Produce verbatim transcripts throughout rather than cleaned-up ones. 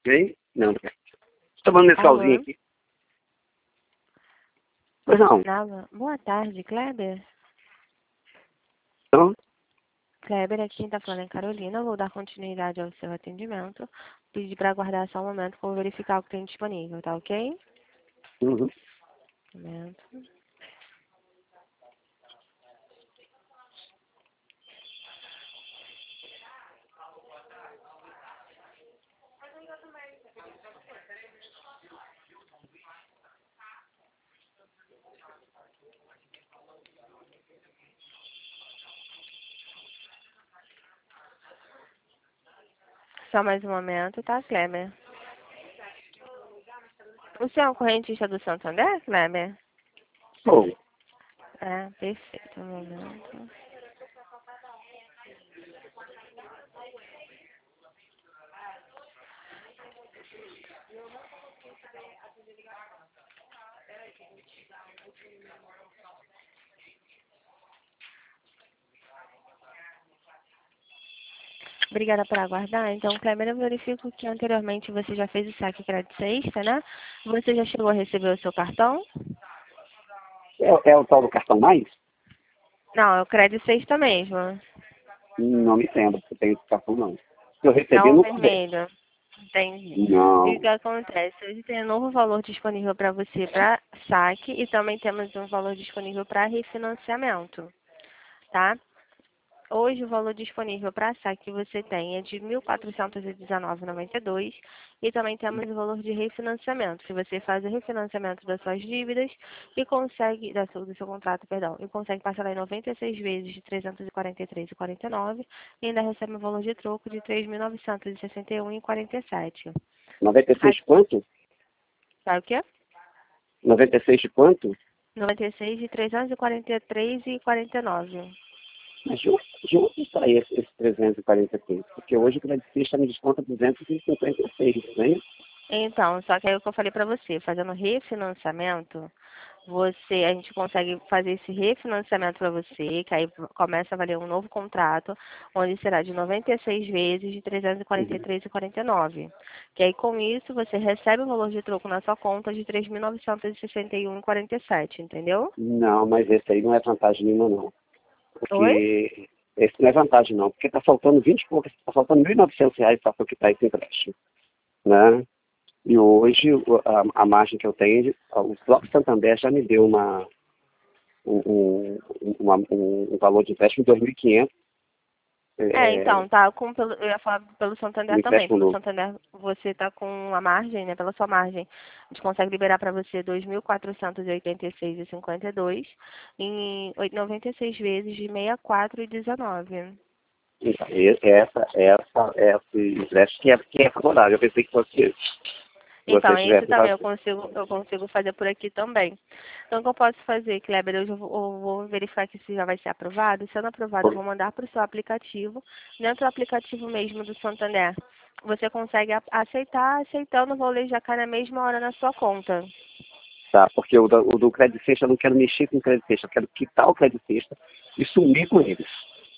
Ok? Não, estou tomando esse Alô? calzinho aqui. Pois não. Nada. Boa tarde, Kleber. Então, Kleber, aqui quem está falando é Carolina. Vou dar continuidade ao seu atendimento. Pedir para aguardar só um momento que eu vou verificar o que tem disponível, tá ok? uhum. Um momento. Só mais um momento, tá, Kleber? O senhor é um correntista do Santander, Kleber? Bom, É, perfeito. Um momento. Obrigada por aguardar. Então, Kleber, eu verifico que anteriormente você já fez o saque crédito sexta, né? Você já chegou a receber o seu cartão? é, é o tal do cartão mais? Não, é o crédito sexta mesmo. Não me lembro se tem esse cartão não. Se eu É recebi o no Nordeste. vermelho. Entendi. E o Não. que acontece? Hoje tem um novo valor disponível para você para saque e também temos um valor disponível para refinanciamento, tá? Hoje o valor disponível para saque que você tem é de mil quatrocentos e dezenove reais e noventa e dois centavos e também temos o valor de refinanciamento, que você faz o refinanciamento das suas dívidas e consegue, da seu, do seu contrato, perdão, e consegue parcelar em noventa e seis vezes de trezentos e quarenta e três reais e quarenta e nove centavos e ainda recebe um valor de troco de três mil novecentos e sessenta e um reais e quarenta e sete centavos. noventa e seis A- de quanto? Sabe o quê? noventa e seis de quanto? noventa e seis de trezentos e quarenta e três reais e quarenta e nove centavos. Mas de onde de onde está esse, esse trezentos e quarenta e seis? Porque hoje o crédito está me desconta duzentos e cinquenta e seis, né? Então, só que é o que eu falei para você, fazendo refinanciamento, você, a gente consegue fazer esse refinanciamento para você, que aí começa a valer um novo contrato, onde será de noventa e seis vezes de trezentos e quarenta e três reais e quarenta e nove centavos. Que aí com isso você recebe o valor de troco na sua conta de três mil novecentos e sessenta e um reais e quarenta e sete centavos, entendeu? Não, mas esse aí não é vantagem nenhuma não. Oi? Porque esse não é vantagem não, porque está faltando vinte e poucos, está faltando mil e novecentos reais para o que está esse empréstimo, né? E hoje o- a, a margem que eu tenho, o próprio Santander já me deu uma, um, um, uma, um, um valor de empréstimo de dois mil e quinhentos, É, é, então, tá com, pelo, eu ia falar pelo um Santander também. empréstimo Pelo novo. Santander você tá com a margem, né? Pela sua margem, a gente consegue liberar para você dois mil quatrocentos e oitenta e seis reais e cinquenta e dois em oit- noventa e seis vezes de sessenta e quatro reais e dezenove. Então, e- essa, essa, esse empréstimo que é, que é favorável. Eu pensei que fosse você Então, esse tivesse também eu vazio. consigo, eu consigo fazer por aqui também. Então, o que eu posso fazer, Kleber? Eu, já vou, eu vou verificar que se já vai ser aprovado. Sendo aprovado, eu vou mandar para o seu aplicativo. Dentro do aplicativo mesmo do Santander, você consegue a- aceitar. Aceitando, o valor já cai na mesma hora na sua conta. Tá? Porque o, do- o do crédito sexta eu não quero mexer com o crédito sexta, eu quero quitar o crédito sexta e sumir com eles.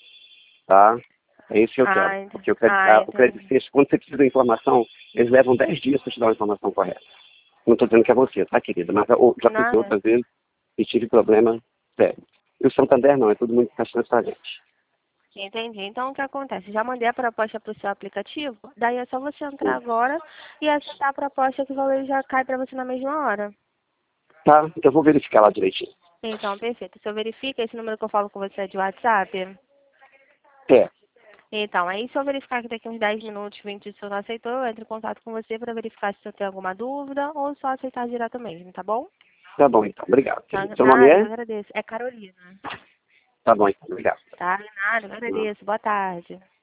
Tá? É isso que eu quero. Ah, ent- Porque o crédito, ah, a- o crédito entendi. sexta, quando você precisa da informação, eles levam dez dias para te dar uma informação correta. Não estou dizendo que é você, tá, querida? Mas eu já fui Nada. outras vezes e tive problema sério. E o Santander não, é tudo muito transparente. Entendi. Então, o que acontece? Já mandei a proposta para o seu aplicativo. Daí é só você entrar Sim. agora e aceitar a proposta que o valor já cai para você na mesma hora. Tá, eu vou verificar lá direitinho. Então, perfeito. Se eu verifico, esse número que eu falo com você é de WhatsApp. É, Então, aí se eu verificar que daqui uns dez minutos, vinte, se eu não aceitou, eu entro em contato com você para verificar se eu tenho alguma dúvida ou só aceitar direto mesmo, tá bom? tá bom então. Obrigado, Tá, querido. Seu nome nada, eu é? agradeço. É Carolina. Tá bom então. Obrigado. Tá, nada, eu agradeço. Boa tarde.